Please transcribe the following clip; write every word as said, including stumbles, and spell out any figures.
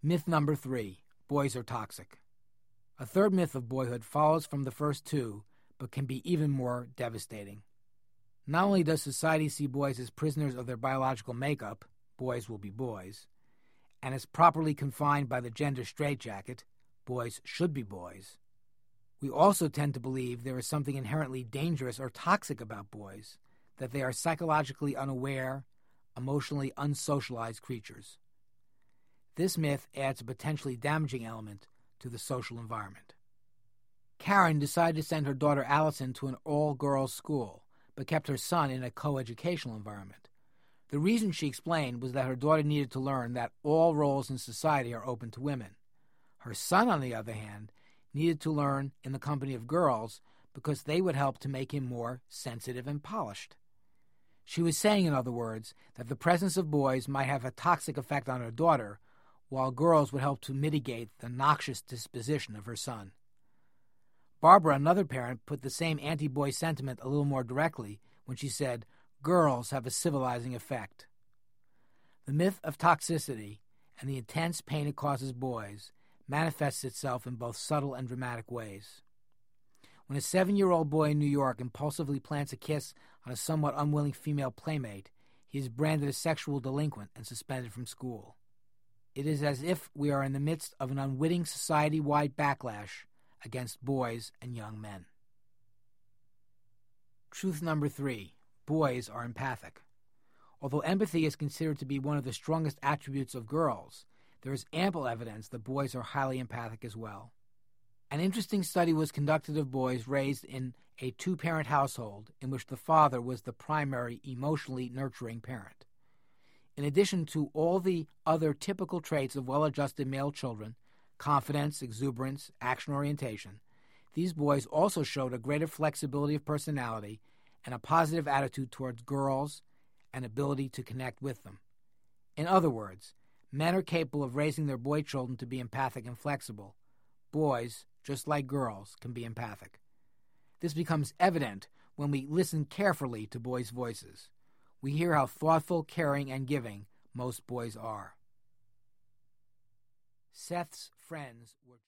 Myth number three, boys are toxic. A third myth of boyhood follows from the first two, but can be even more devastating. Not only does society see boys as prisoners of their biological makeup, boys will be boys, and as properly confined by the gender straitjacket, boys should be boys, we also tend to believe there is something inherently dangerous or toxic about boys, that they are psychologically unaware, emotionally unsocialized creatures. This myth adds a potentially damaging element to the social environment. Karen decided to send her daughter Allison to an all-girls school, but kept her son in a co-educational environment. The reason, she explained, was that her daughter needed to learn that all roles in society are open to women. Her son, on the other hand, needed to learn in the company of girls because they would help to make him more sensitive and polished. She was saying, in other words, that the presence of boys might have a toxic effect on her daughter, while girls would help to mitigate the noxious disposition of her son. Barbara, another parent, put the same anti-boy sentiment a little more directly when she said, "Girls have a civilizing effect." The myth of toxicity and the intense pain it causes boys manifests itself in both subtle and dramatic ways. When a seven-year-old boy in New York impulsively plants a kiss on a somewhat unwilling female playmate, he is branded a sexual delinquent and suspended from school. It is as if we are in the midst of an unwitting society-wide backlash against boys and young men. Truth number three, boys are empathic. Although empathy is considered to be one of the strongest attributes of girls, there is ample evidence that boys are highly empathic as well. An interesting study was conducted of boys raised in a two-parent household in which the father was the primary emotionally nurturing parent. In addition to all the other typical traits of well-adjusted male children, confidence, exuberance, action orientation, these boys also showed a greater flexibility of personality and a positive attitude towards girls and ability to connect with them. In other words, men are capable of raising their boy children to be empathic and flexible. Boys, just like girls, can be empathic. This becomes evident when we listen carefully to boys' voices. We hear how thoughtful, caring, and giving most boys are. Seth's friends were